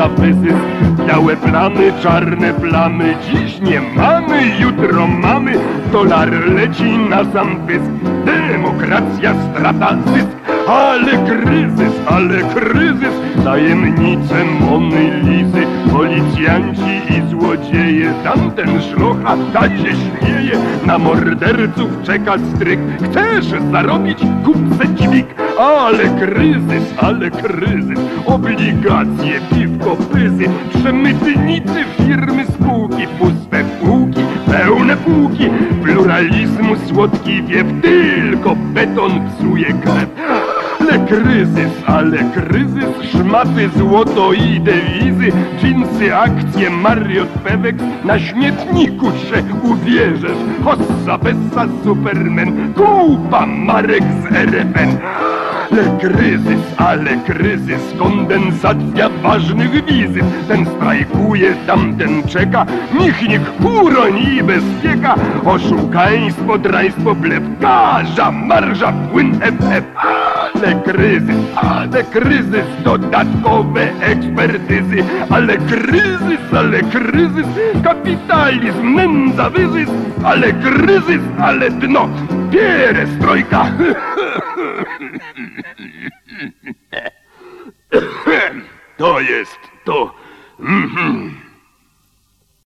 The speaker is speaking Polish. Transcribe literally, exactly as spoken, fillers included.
za wyzysk. Białe plamy, czarne plamy, dziś nie mamy, jutro mamy. Dolar leci na sam pysk, demokracja strata zysk. Ale kryzys, ale kryzys, tajemnice Mony Lizy, policjanci i złodzieje, tamten szlocha ta się śmieje, na morderców czeka stryk. Chcesz zarobić? Kup se dźwig. Ale kryzys, ale kryzys, obligacje, piwko, pyzy, przemytnicy, firmy, spółki, puste półki, pełne półki, pluralizmu słodki wiew, tylko beton psuje krew. Ale kryzys, ale kryzys, szmaty, złoto i dewizy, dżinsy, akcje, Marriott, Pewex, na śmietniku się ubierzesz. Hossa, Bessa, Superman, kupa marek z R F N. Ale kryzys, ale kryzys, kondensacja ważnych wizyt. Ten strajkuje, tamten czeka, michnik, huroń i bezpieka. Oszukaństwo, draństwo, blef, karza, marża, płyn F F. Ale kryzys, ale kryzys, dodatkowe ekspertyzy. Ale kryzys, ale kryzys, kapitalizm, nędza, wyzysk. Ale kryzys, ale dno, pierestrojka. To jest to. Mm-hmm.